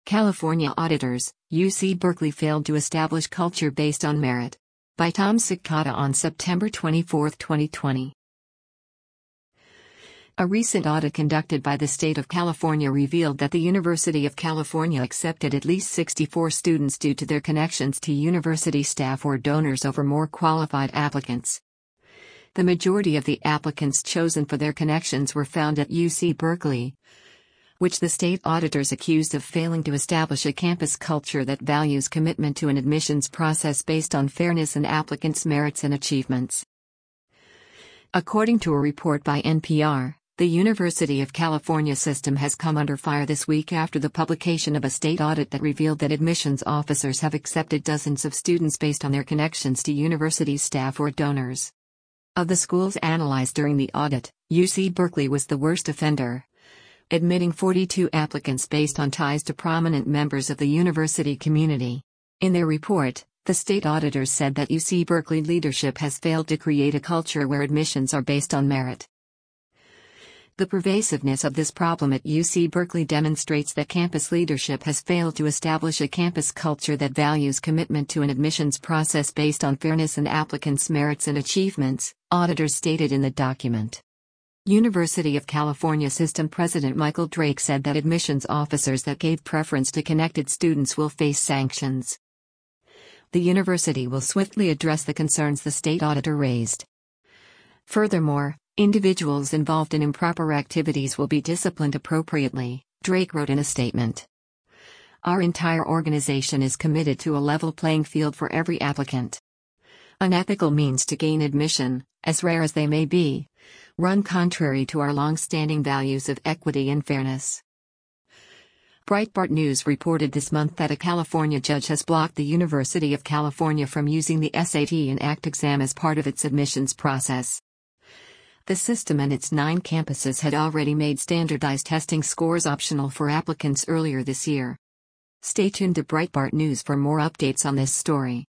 California auditors, UC Berkeley failed to establish culture based on merit. By Tom Cicada on September 24, 2020. A recent audit conducted by the state of California revealed that the University of California accepted at least 64 students due to their connections to university staff or donors over more qualified applicants. The majority of the applicants chosen for their connections were found at UC Berkeley, which the state auditors accused of failing to establish a campus culture that values commitment to an admissions process based on fairness and applicants' merits and achievements. According to a report by NPR, the University of California system has come under fire this week after the publication of a state audit that revealed that admissions officers have accepted dozens of students based on their connections to university staff or donors. Of the schools analyzed during the audit, UC Berkeley was the worst offender, admitting 42 applicants based on ties to prominent members of the university community. In their report, the state auditors said that UC Berkeley leadership has failed to create a culture where admissions are based on merit. The pervasiveness of this problem at UC Berkeley demonstrates that campus leadership has failed to establish a campus culture that values commitment to an admissions process based on fairness and applicants' merits and achievements, auditors stated in the document. University of California System President Michael Drake said that admissions officers that gave preference to connected students will face sanctions. The university will swiftly address the concerns the state auditor raised. Furthermore, individuals involved in improper activities will be disciplined appropriately, Drake wrote in a statement. Our entire organization is committed to a level playing field for every applicant. Unethical means to gain admission, as rare as they may be, run contrary to our long-standing values of equity and fairness. Breitbart News reported this month that a California judge has blocked the University of California from using the SAT and ACT exam as part of its admissions process. The system and its 9 campuses had already made standardized testing scores optional for applicants earlier this year. Stay tuned to Breitbart News for more updates on this story.